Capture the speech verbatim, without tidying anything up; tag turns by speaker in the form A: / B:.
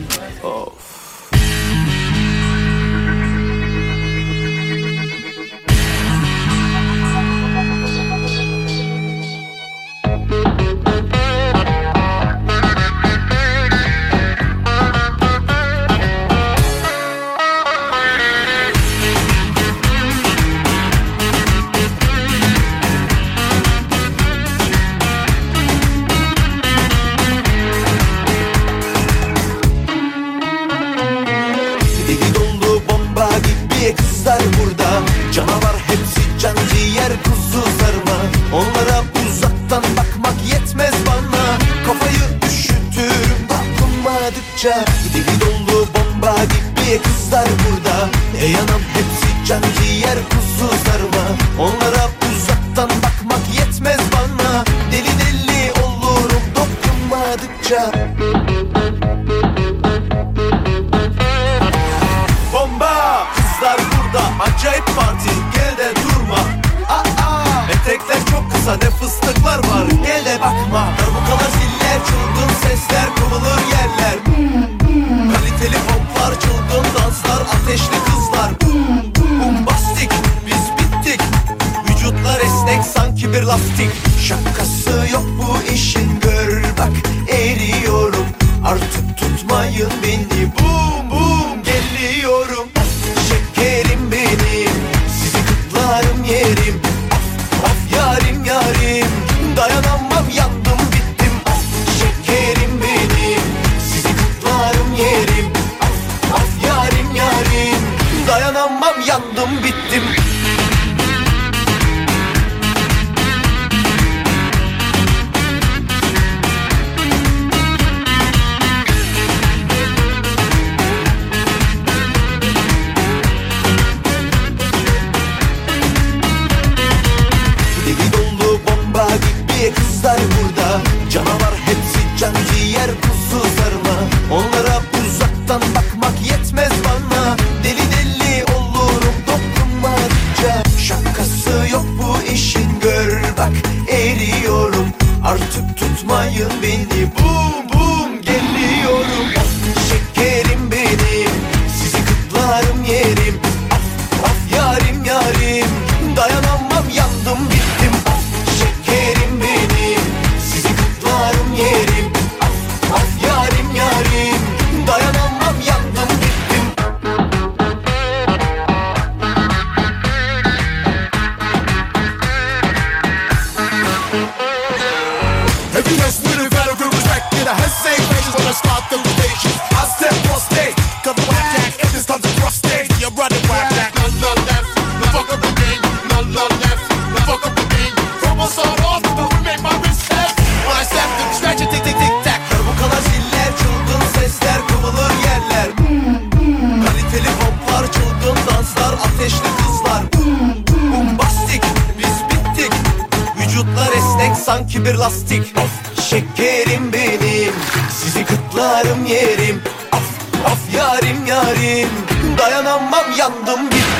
A: Of.
B: Kızlar burada, canavar hepsi, can ciğer kuzu sarma. Onlara uzaktan bakmak yetmez bana, kafayı üşütürüm dokunmadıkça. Deli dolu bomba gibi kızlar burada, ey anam hepsi can ciğer kuzu sarma. Onlara uzaktan bakmak yetmez bana, deli deli olurum dokunmadıkça. Bomba! Kızlar burada, acayip parti, gel de durma. Aa, etekler çok kısa, ne fıstıklar var, gel de bakma. Darbukalar, ziller, çılgın sesler, kovulur yerler. Kaliteli poplar, çılgın danslar, ateşli kızlar. Bombastik, biz bittik. Vücutlar esnek sanki bir lastik. Şakası yok bu işin, gör bak eriyorum. Artık tutmayın beni, bum bum geliyorum. Şekerim benim, sizi kutlarım yerim. Of of yarim yarim, dayanamam yandım bittim. Of şekerim benim, sizi kutlarım yerim. Of of yarim yarim, dayanamam yandım bittim. Kızlar burada, canavar hepsi, can ciğer kuzu sarma. Onlara uzaktan bakmak yetmez bana, deli deli olurum dokunmadıkça. Şakası yok bu işin, gör bak eriyorum. Artık tutmayın beni, bum bum geliyorum. Of şekerim benim, sizi kutlarım yerim. Of of yarim yarim, dayanamam yandım bittim. Of şekerim benim, sizi kutlarım yerim. Of of yarim yarim, dayanamam yandım bittim.
C: If you just really better feel respect, get a head same faces when I start the station. I step on stage, cause the whack jack, if this comes across stage, you're running whack jack. None, none left, no fuck up the game. None, none left, no fuck up the game. From a start off, but we make my respect. When I step to stretch it, tick, tick, tick, tack.
B: Darbukalar, ziller, çılgın sesler, kovulur yerler. Kaliteli poplar, çılgın danslar, ateşli kızlar. Bombastik, biz bittik. Vücutlar esnek sanki bir lastik. Of şekerim benim, sizi kutlarım yerim. Of of yarim yarim, dayanamam yandım bittim.